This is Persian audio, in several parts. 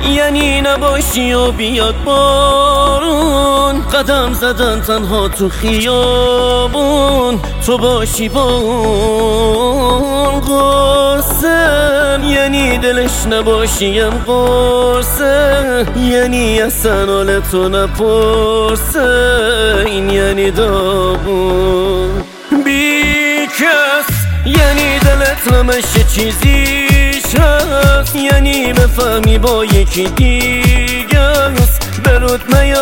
یعنی نباشی و بیاد بارون، قدم زدن تنها تو خیابون، تو باشی با اون قرصه. یعنی دلش نباشیم قرصه، یعنی اصلا حال تو نپرسه، این یعنی داغون بی کس. یعنی دلت همش چیزیش هست، یعنی بفهمی با یکی دیگه است، برود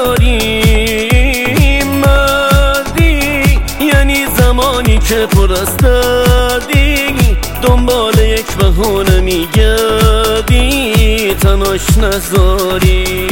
نیاری مردی. یعنی زمانی که پر از دردی، دنبال یک بهونه میگردی، تناش نذاری.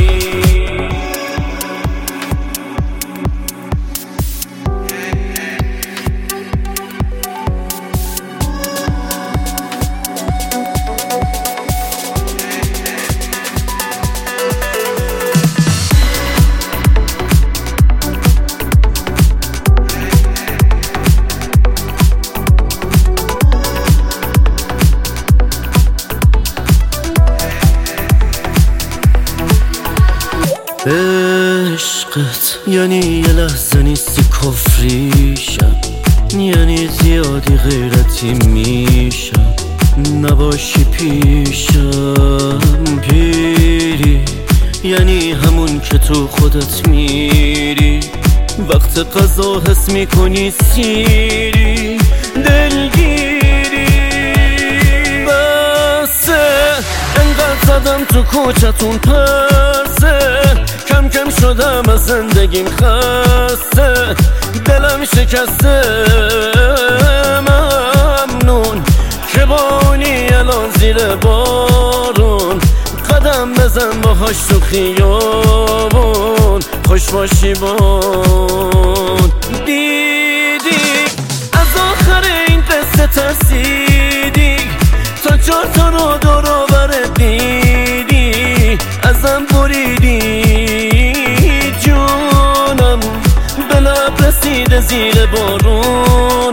عشقت یعنی یه لحظه نیستی کفریشم، یعنی زیادی غیرتی میشم نباشی پیشم. پیری یعنی همون که تو خودت میری، وقت قضا حس میکنی سیری دلگیری. بسه انقدر زدم تو کوچتون پرسه، کم کم شدم از زندگیم خسته، دلم شکسته. ممنون که بانی الان زیر بارون، قدم بزن باهاش تو خیابون، خوش باشی بون. دیدی از آخر این قصه ترسیدی، تا 4 تا رو دور و برت دیدی، ازم بریدی جونم، به لب رسیده زیر بارون.